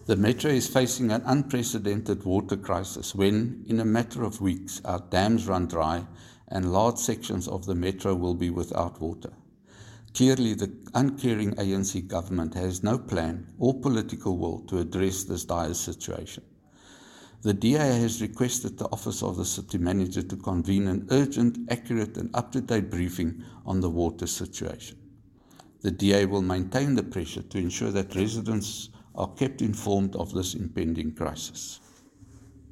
The Metro is facing an unprecedented water crisis when, in a matter of weeks, our dams run dry and large sections of the Metro will be without water. Clearly, the uncaring ANC government has no plan or political will to address this dire situation. The DA has requested the Office of the City Manager to convene an urgent, accurate and up-to-date briefing on the water situation. The DA will maintain the pressure to ensure that residents are kept informed of this impending crisis.